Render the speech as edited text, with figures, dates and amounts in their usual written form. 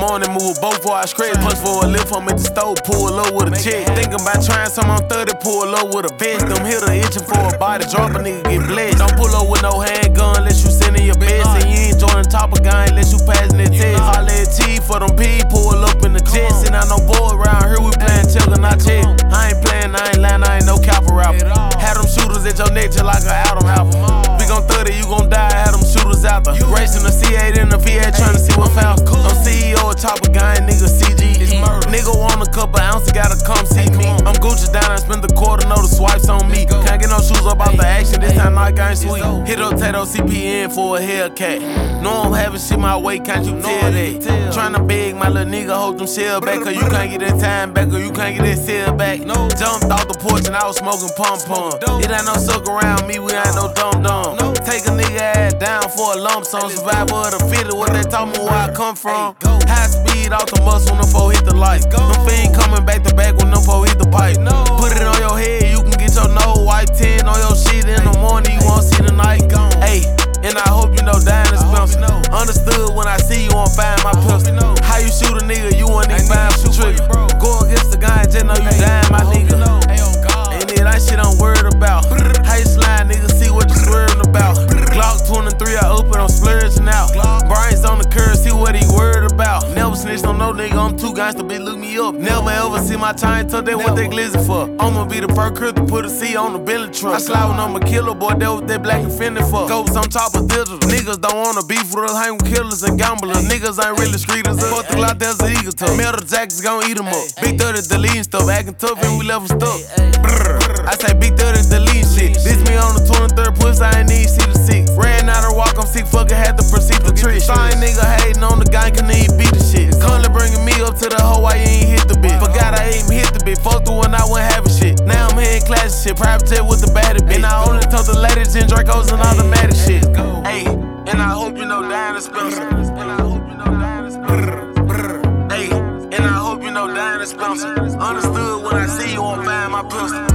on and move both for I scratch. Punch for a lift, I'm at the stove, pull up with a check. Thinking about trying some on 30, pull up with a vest. Them hitter itching for a body, drop a nigga get blessed. Don't pull up with no handgun unless you sending your best. And you ain't joining top of gun unless you passing the test. Holla at T for them P, pull up in the jets. And I know boy around here, we playing checker, not check. I ain't playing, I ain't lying, I ain't no copper rapper. Had them shooters at your neck just like an Adam apple. We gon' 30, you gon' die, had them shooters out there. Racing the C8 in the V8, trying to see what found. No CEO, a top of gun, nigga CGE. Nigga want a couple ounces, gotta come see me. I'm Gucci down and spend the quarter, know the swipes on me. Can't get no shoes up out the action, this time Nike ain't sweet. Hit up Tato CPN for a Hellcat. Know I'm having shit my way, can't you tell that? Tryna beg my little nigga, hold them shell back, cause you can't get that time back, or you can't get that cell back. Jumped off the porch and I was smoking pom-pom. It ain't no suck around me, we ain't no dum-dum. Take a nigga ass down for a lump sum. Survivor of the fittest, what they taught me where I come from. High speed off the muscle when them four hit the light. Them fiend coming back to back when them four hit the pipe. Put it on your head, you can get your nose wiped. 10 on your shit in the morning, you won't see the night. Hey, and I hope you know dying is expensive. Understood when I see you won't find my pistol. How you shoot a nigga, you won't even find for trigger. Go against the guy and just know you dying, my nigga. Ain't it that shit I'm worried about. How you slide, nigga, see what you swerving about. Glock 23, I open, I'm splurging out. Brains on the curve, see what he worried about. Never snitched on no nigga, I'm too gangsta, bitch, look me up. Never ever see my chain tuck, that what they glizzy for. I'ma be the first crib to put a C on the Bentley truck. I slide when I'm a killer, boy, that what that black offended for. Ghosts on top of digital. Niggas don't wanna beef with us, hang with killers and gamblers. Niggas ain't really streeters. Fuck the Glock, that's an eagle tuck. Metal jackets gon' eat 'em up. Big 30 deleting stuff, acting tough and we left stuck. I say big 30 delete shit. This me on the 23rd push, I ain't need C6. Ran out of walk, I'm sick, fucking had to proceed to trick. Same nigga hating on the gang, can he beat the shit. Currently bringing me up to the hoe, I ain't hit the bitch. Forgot I ain't hit the bitch, fucked the when I wasn't having shit. Now I'm here in classic shit, private jet with the baddie bitch. And I only told the ladies and Dracos and automatic shit. Hey, and I hope you know dying is expensive. And I hope you know dying is expensive. Hey, and I hope you know dying is expensive. Understood when I see you won't find my pistol.